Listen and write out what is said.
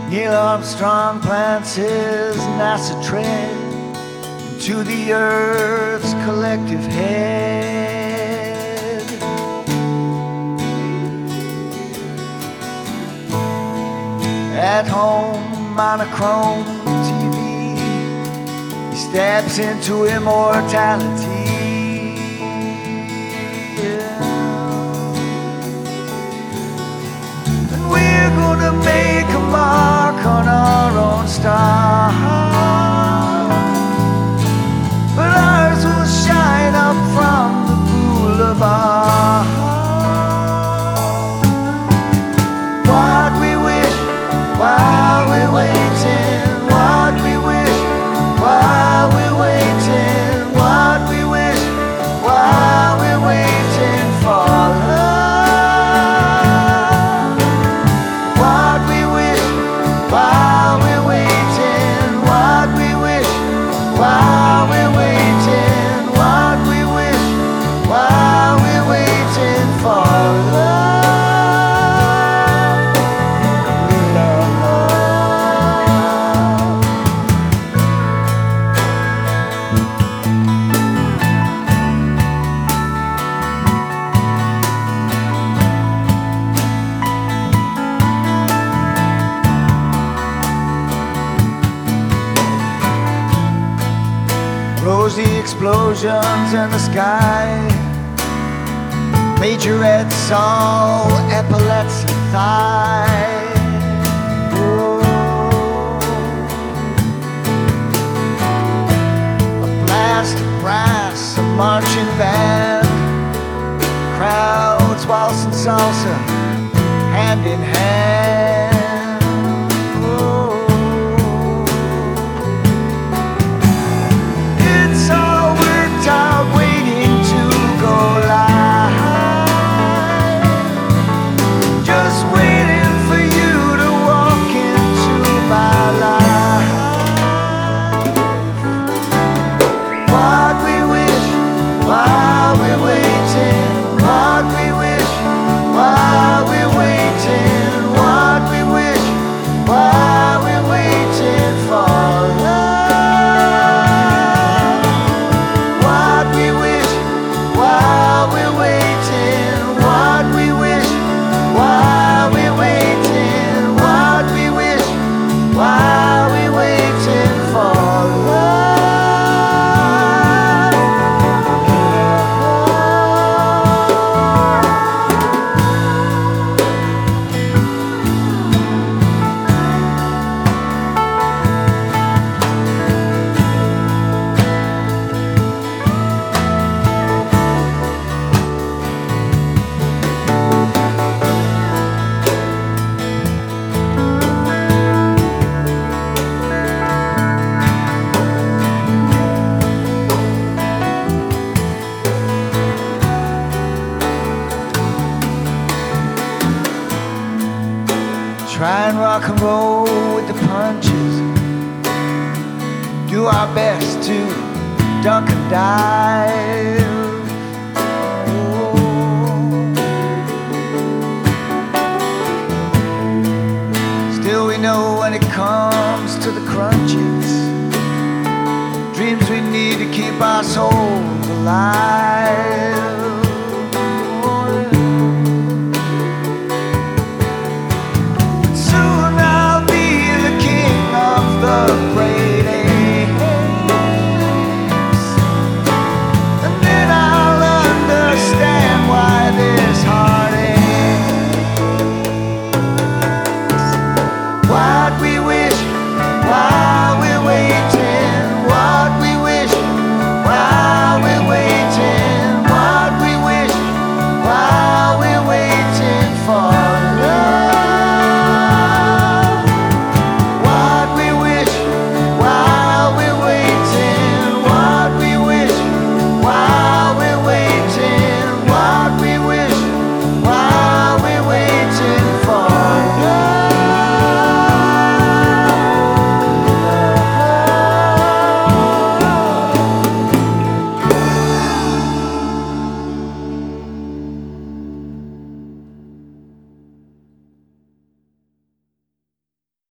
Neil Armstrong plants his NASA tread into the Earth's collective head. At home, monochrome TV, he steps into immortality. We're gonna make a mark on our own star, but ours will shine up from the boulevard. What we wish while we're waiting, what we wish while we're waiting, what we wish while we're waiting for love. While we're waiting, what we wish, while we're waiting, what we wish, while we're waiting for love. Rosy explosions in the sky, majorettes all epaulets and thigh. Oh. A blast of brass, a marching band, crowds waltzing salsa, hand in hand. Waiting to go live, just waiting for you to walk into my life. What we wish while we're waiting, what we wish while we're waiting, what we wish while we're waiting for love. While we're waiting, what we wish, while we're waiting, what we wish, while we're waiting for love. Try and rock and roll with the punches, do our best to duck and dive. Oh. Still we know when it comes to the crunches, dreams we need to keep our souls alive.